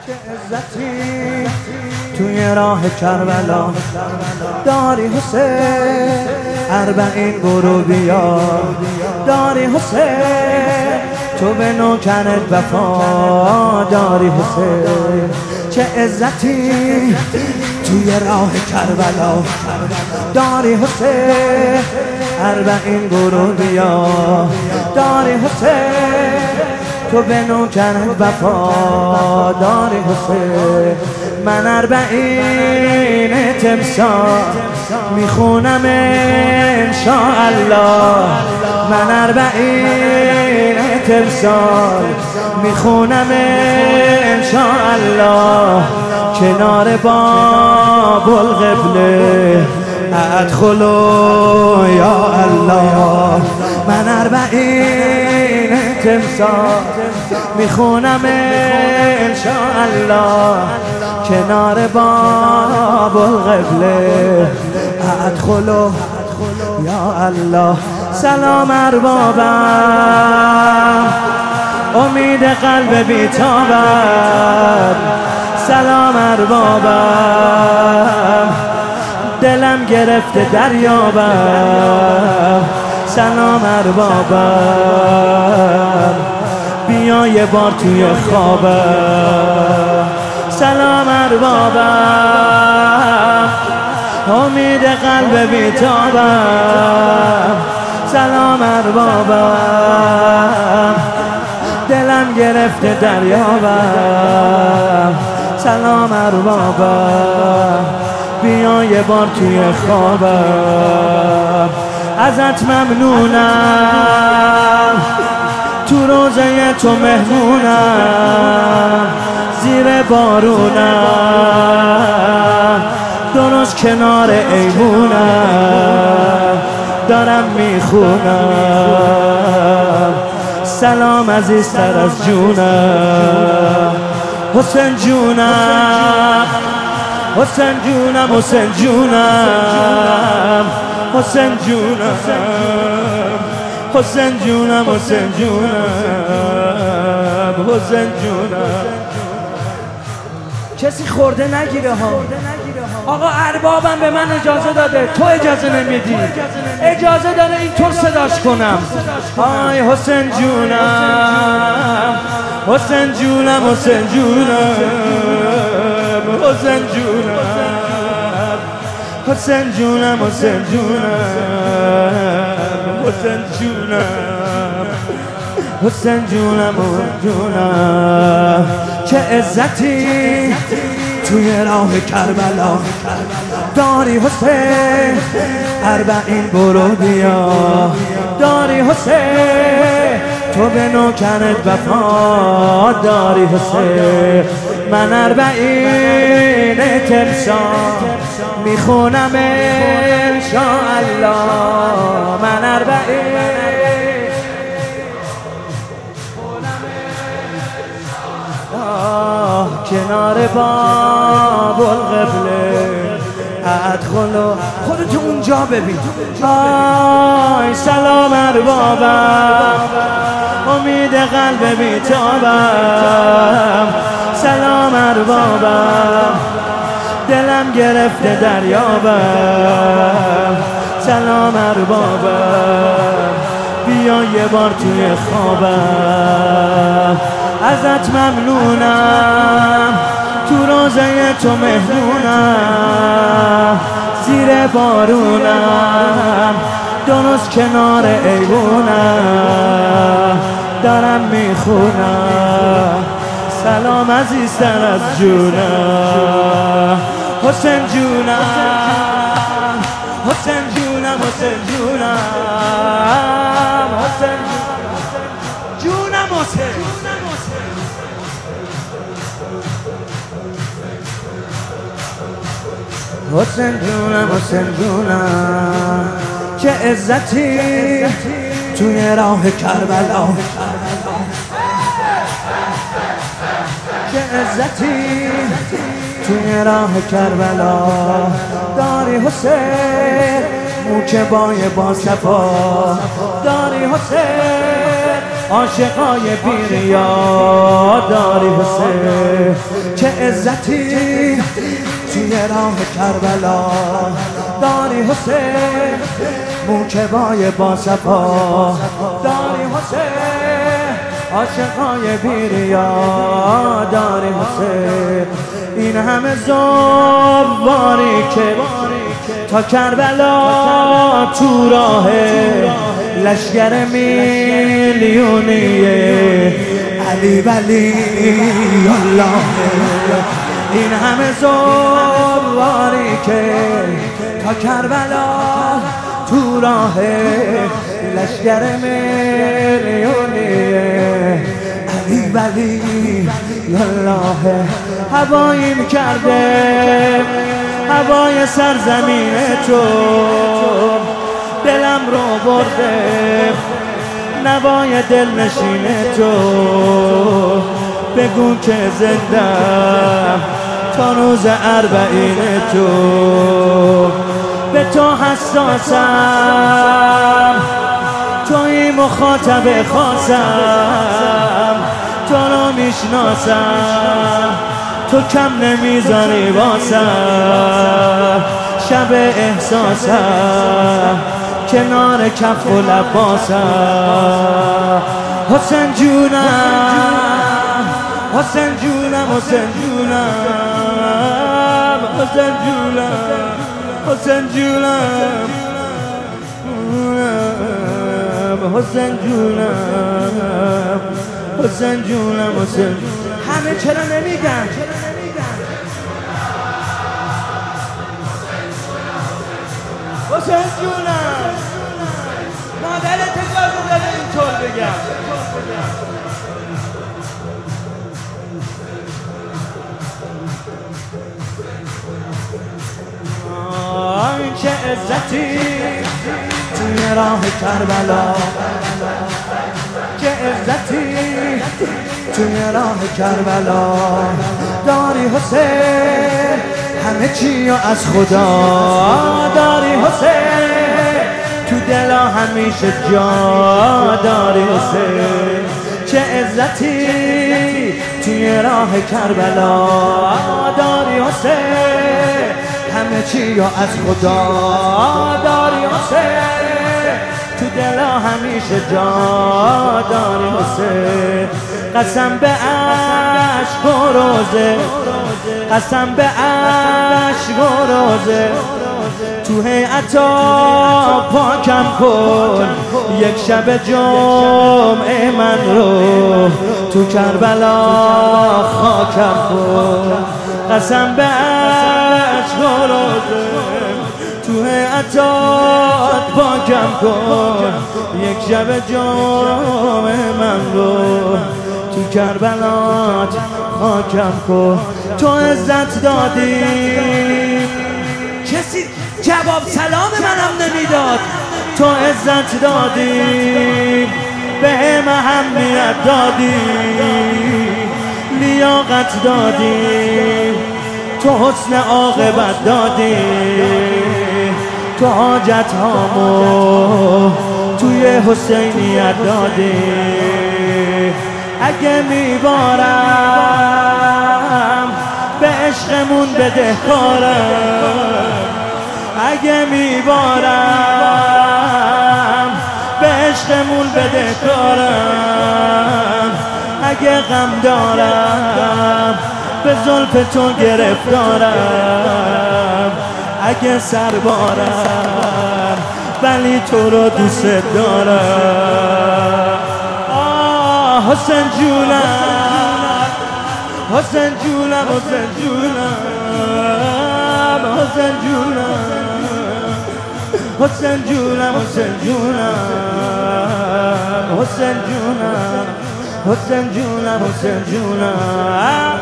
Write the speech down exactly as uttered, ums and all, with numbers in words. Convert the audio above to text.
چه عزتی توی راه کربلا داری حسین، اربعین برو بیا داری حسین، تو به نوکرت وفا داری حسین. چه عزتی توی راه کربلا داری حسین، اربعین برو بیا داری حسین، تو به نوکرت وفا داری حسین. من اربعین تمسال میخونم انشاءالله، من اربعین تمسال میخونم انشاءالله، کنار باب القبله ادخلوا یا الله. من اربعین تمسال میخونم انشاءالله، کنار باب القبله ادخلوا یا الله. سلام اربابم امید قلب بیتابم، سلام اربابم دلم گرفته دریابم، سلام اربابم بیا یه بار توی خوابم، سلام اربابم امید قلب بیتابم، سلام اربابم دلم گرفته دریابم، سلام اربابم بیا یه بار توی خوابم. ازت ممنونم تو روزه تو مهمونم، زیر بارونم درست کنار ایوونم دارم میخونم، سلام عزیزتر از جونم حسین جونم، حسین جونم حسین جونم حسین جونم حسین جونم حسین جونم حسین جونم. کسی خورده نگیره ها. آقا اربابم به من اجازه داده، تو اجازه نمیدی. اجازه داره اینطور صداش کنم. آی حسین جونم حسین جونم حسین جونم حسین جونم حسین جونم حسین جونم حسین جونم حسین جونم جونم. چه عزتی توی راه کربلا داری حسین، اربعین برو بیا داری حسین، تو به نوکرت وفا داری حسین. من اربعین تمسال میخونم انشاءالله، من اربعین کنار باب القبله ادخلوا. خودتو اونجا ببین. آی سلام اربابم امید قلب بیتابم، سلام اربابم دلم گرفته دریابم، سلام اربابم بیا یه بار توی خوابم. ازت ممنونم تو روزه تو مهمونم، زیر بارونم درست کنار ایوونم دارم میخونم، سلام عزیزتر از جونم حسین جونم حسین جونم حسین جونم حسین جونم حسین حسین جونم حسین جونم. چه عزتی توی راه کربلا، چه عزتی توی راه کربلا داری حسین، موکبای با صفا داری حسین، عاشقای بیریا داری حسین. چه عزتی توی راه کربلا داری حسین، موکبای با صفا داری حسین، عاشقای بیریا داری حسین. این همه زواری که تا کربلا تو راه لشگر میلیونیه علی ولی الله. این همه زواری که تا کربلا تو راه لشگر میلیونیه علی ولی الله. هواییم کرده هوای سرزمین تو، دلم رو برده نوای دل نشین تو. بگو که زندم تا روز اربعین تو، به تو حساسم توی مخاطب خاصم، تو رو میشناسم تو کم نمیذاری واسم. شب احساسم کنار کف و لباسم. حسین جونم حسین جونم حسین جونم حسین جونم حسین جونم حسین جونم حسین جونم حسین. همه چرا نمیگن؟ حسین جونم مادرت اجازه داده اینطور بگم. این چه عزتی توی راه کربلا، چه عزتی توی راه کربلا داری حسین. همه چی از خدا داری حسین، تو دلا همیشه جا داری حسین. چه عزتی توی راه کربلا داری حسین، همه چی از خدا داری حسین، تو دلا همیشه جا داری حسین. قسم به عشق و روزه، قسم به عشق و روزه، تو هیئتا پاکم کن یک شب جمعه من رو، تو کربلا خاکم کن. قسم به عشق و روزه، تو هیئتا پاکم کن یک شب جمعه من رو، تو کربلات خاکم کن. تو عزت دادی کسی جواب سلام منم نمیداد، تو عزت دادی به هم اهمیت دادی، لیاقت دادی تو حسن عاقبت دادی، تو حاجت هامو توی حسینیت دادی. اگه میبارم به عشقمون بدهکارم، اگه میبارم به عشقمون بدهکارم، اگه غم دارم به زلف تو گرفتارم، اگه سربارم ولی تو رو دوست دارم. حسین جونم حسین جونم حسین جونم حسین جونم حسین جونم حسین جونم حسین جونم حسین جونم حسین جونم